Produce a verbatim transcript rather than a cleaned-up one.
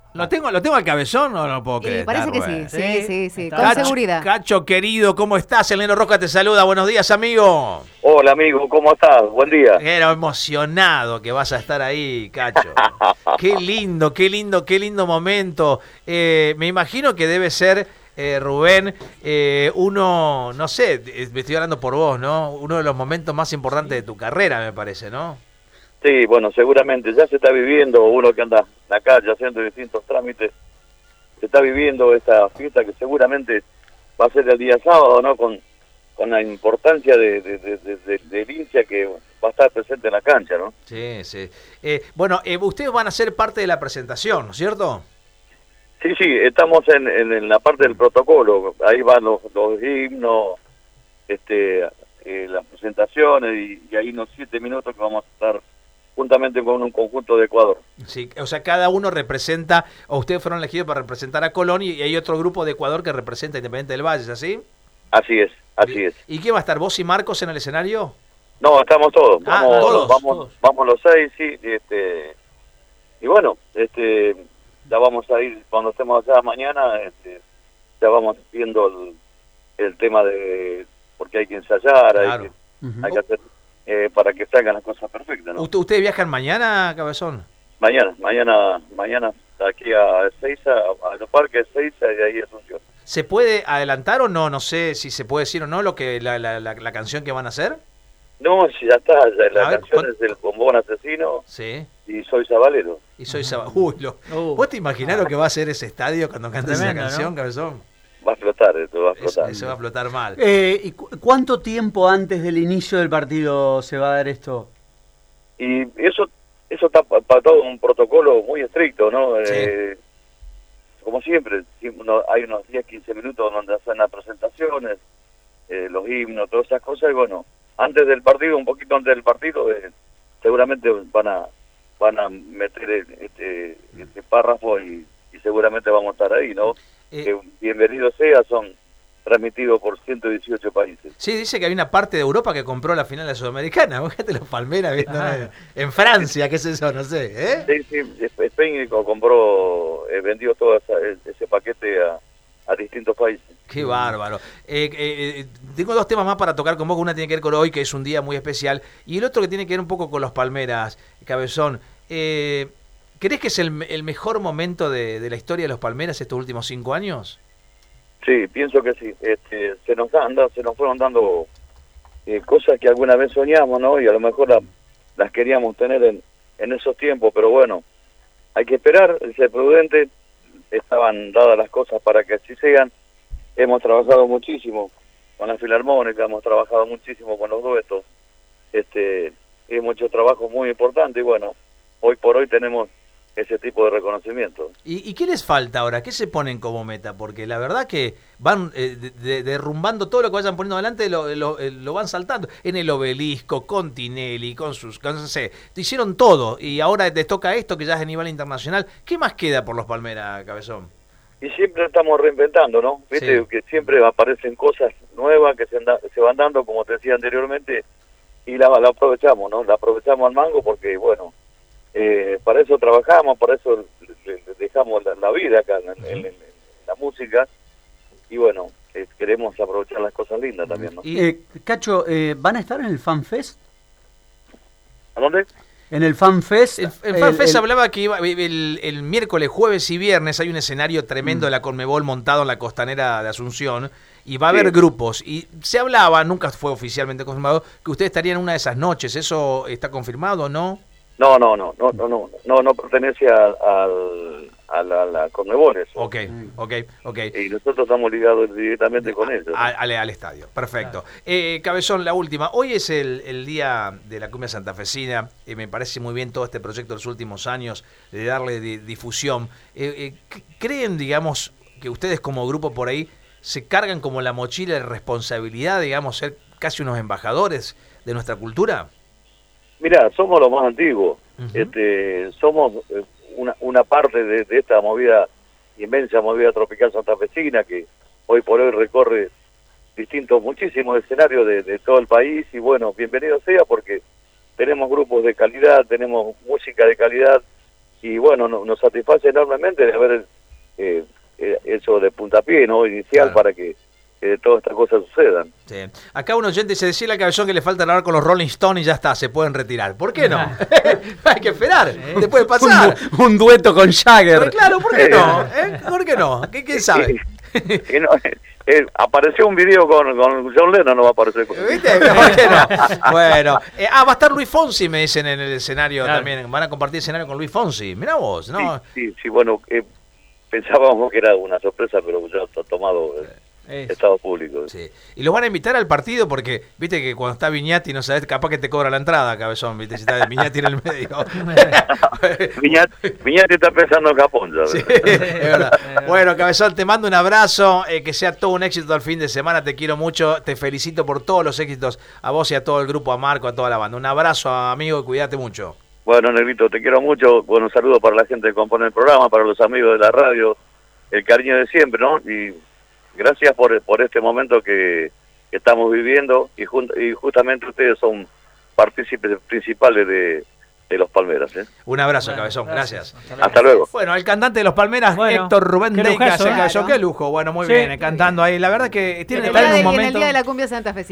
¿Lo tengo, ¿Lo tengo al Cabezón o no lo puedo creer? Y parece que sí, sí, sí, sí, sí, con Cacho, seguridad. Cacho, querido, ¿cómo estás? El Neno Roca te saluda. Buenos días, amigo. Hola, amigo, ¿cómo estás? Buen día. Era emocionado que vas a estar ahí, Cacho. Qué lindo, qué lindo, qué lindo momento. Eh, me imagino que debe ser, eh, Rubén, eh, uno, no sé, me estoy hablando por vos, ¿no? Uno de los momentos más importantes de tu carrera, me parece, ¿no? Sí, bueno, seguramente ya se está viviendo, uno que anda en la calle haciendo distintos trámites, se está viviendo esta fiesta que seguramente va a ser el día sábado, ¿no? Con, con la importancia de, de, de, de, de, del hincha que va a estar presente en la cancha, ¿no? Sí, sí. Eh, bueno, eh, ustedes van a ser parte de la presentación, ¿no es cierto? Sí, sí, estamos en, en, en la parte del protocolo, ahí van los, los himnos, este, eh, las presentaciones y, y ahí unos siete minutos que vamos a estar juntamente con un conjunto de Ecuador. Sí, o sea, cada uno representa, o ustedes fueron elegidos para representar a Colón y hay otro grupo de Ecuador que representa a Independiente del Valle, ¿es así? Así es, así es. ¿Y quién va a estar, vos y Marcos en el escenario? No, estamos todos, Ah, vamos, todos, vamos, todos. vamos los seis, sí, este, y bueno, este, ya vamos a ir, cuando estemos allá mañana, este, ya vamos viendo el, el tema de, porque hay que ensayar, Claro. hay que, Uh-huh. hay que hacer, eh, para que salgan las cosas perfectas, ¿no? ¿Usted- ¿Ustedes viajan mañana, Cabezón? Mañana, mañana, mañana, aquí a Ezeiza, a, a los parques de Ezeiza y de ahí a Asunción. ¿Se puede adelantar o no? No sé si se puede decir o no lo que la, la, la, la canción que van a hacer. No, si ya está, ya, la A ver, canción ¿cuál? es del Bombón Asesino Sí. y Soy Sabalero. Y soy Saba- Uy, lo... Uh. ¿Vos te imaginás lo que va a ser ese estadio cuando cantes esa Tremendo, canción, ¿no? Cabezón? Va a flotar, esto va a Eso, flotar. eso va a explotar mal. Eh, ¿y cu- cuánto tiempo antes del inicio del partido se va a dar esto? Y eso eso está pa- para todo un protocolo muy estricto, ¿no? Sí. Eh, como siempre, siempre uno- hay unos diez, quince minutos donde hacen las presentaciones, eh, los himnos, todas esas cosas, y bueno, antes del partido, un poquito antes del partido, eh, seguramente van a van a meter el- este, este párrafo y, y seguramente vamos a estar ahí, ¿no? Eh, Que bienvenido sea, son transmitidos por ciento dieciocho países. Sí, dice que hay una parte de Europa que compró la final de la Sudamericana. Fíjate los Palmeras viendo en, en Francia, qué es eso, no sé, ¿eh? Sí, sí, Spain compró, eh, vendió todo esa- ese paquete a, a distintos países. Qué bárbaro. Eh, eh, eh, tengo dos temas más para tocar con vos. Una tiene que ver con hoy, que es un día muy especial, y el otro que tiene que ver un poco con los Palmeras, Cabezón. Eh, ¿Crees que es el, el mejor momento de, de la historia de los Palmeras estos últimos cinco años? Sí, pienso que sí. Este, se nos anda, se nos fueron dando eh, cosas que alguna vez soñamos, ¿no? Y a lo mejor la- las queríamos tener en, en esos tiempos, pero bueno, hay que esperar, ser prudente. Estaban dadas las cosas para que así sean. Hemos trabajado muchísimo con la Filarmónica, hemos trabajado muchísimo con los duetos. Este, hemos hecho trabajo muy importante y bueno, hoy por hoy tenemos ese tipo de reconocimiento. ¿Y, y qué les falta ahora? ¿Qué se ponen como meta? Porque la verdad que van eh, de- de- derrumbando todo lo que vayan poniendo adelante, lo, lo, eh, lo van saltando. En el Obelisco, con Tinelli, con sus... Con, no sé, hicieron todo y ahora les toca esto que ya es a nivel internacional. ¿Qué más queda por los Palmeras, Cabezón? Y siempre estamos reinventando, ¿no? Viste Sí. que siempre aparecen cosas nuevas que se, anda- se van dando, como te decía anteriormente, y la, la aprovechamos, ¿no? La aprovechamos al mango porque, bueno, eh, para eso trabajamos, para eso le- le dejamos la, la vida acá en, en- en la música, y bueno, eh, queremos aprovechar las cosas lindas también, ¿no? Y- Eh, Cacho, eh, ¿van a estar en el FanFest? ¿A dónde? En el FanFest. En, en el- FanFest el- hablaba que iba, el, el miércoles, jueves y viernes hay un escenario tremendo de la Conmebol montado en la costanera de Asunción y va a haber Sí. grupos. Y se hablaba, nunca fue oficialmente confirmado, que ustedes estarían en una de esas noches. ¿Eso está confirmado o no? No, no, no, no, no, no, no, no pertenece a, al- a la, la Conmebol eso. Ok, ok, ok. Y nosotros estamos ligados directamente con ellos, ¿no? A- al, al estadio, perfecto. Eh, Cabezón, la última. Hoy es el, el día de la cumbia santafesina. Eh, me parece muy bien todo este proyecto de los últimos años de darle di- difusión. Eh, eh, c- ¿Creen, digamos, que ustedes como grupo por ahí se cargan como la mochila de responsabilidad, digamos, ser casi unos embajadores de nuestra cultura? Mira, somos los más antiguos. Ujú. este, somos eh, una, una parte de, de esta movida, inmensa movida tropical santafesina que hoy por hoy recorre distintos, muchísimos escenarios de, de todo el país y bueno, bienvenido sea porque tenemos grupos de calidad, tenemos música de calidad y bueno, no, nos satisface enormemente de haber eh, eh, hecho de puntapié, ¿no? Inicial, claro, para que eh, todas estas cosas sucedan. Sí. Acá un oyente se decía a Cabezón que le falta hablar con los Rolling Stones y ya está, se pueden retirar. ¿Por qué no? Hay que esperar, te puede pasar. Un, un dueto con Jagger. Pero claro, ¿por qué no? ¿Eh? ¿Por qué no? ¿Qué, ¿Quién sabe? Que no, eh, apareció un video con, con John Lennon, no va a aparecer con... ¿Viste? ¿Por qué no? Bueno, eh, ah, va a estar Luis Fonsi, me dicen en el escenario, claro, también. Van a compartir escenario con Luis Fonsi. Mirá vos, ¿no? Sí, sí, sí, bueno, eh, pensábamos que era una sorpresa, pero ya está tomado eh, estado público. Sí. Y los van a invitar al partido porque, viste que cuando está Viñati, no sabes, capaz que te cobra la entrada, Cabezón, viste, si está Viñati en el medio. Viñati, Viñati está pensando en Japón, ya. Sí, es verdad. Bueno, Cabezón, te mando un abrazo, eh, que sea todo un éxito al fin de semana, te quiero mucho, te felicito por todos los éxitos, a vos y a todo el grupo, a Marco, a toda la banda. Un abrazo, amigo, y cuídate mucho. Bueno, Negrito, te quiero mucho. Bueno, saludos para la gente que compone el programa, para los amigos de la radio, el cariño de siempre, ¿no? Y gracias por, por este momento que, que estamos viviendo y, jun, y justamente ustedes son partícipes principales de, de los Palmeras, ¿eh? Un abrazo, bueno, Cabezón, gracias. gracias. Hasta, Hasta luego. Bueno, el cantante de los Palmeras, bueno, Héctor Rubén Deicas, claro, qué lujo. Bueno, muy sí, bien, cantando ahí. La verdad que tiene que estar en un momento... En el día de la cumbia santafesina.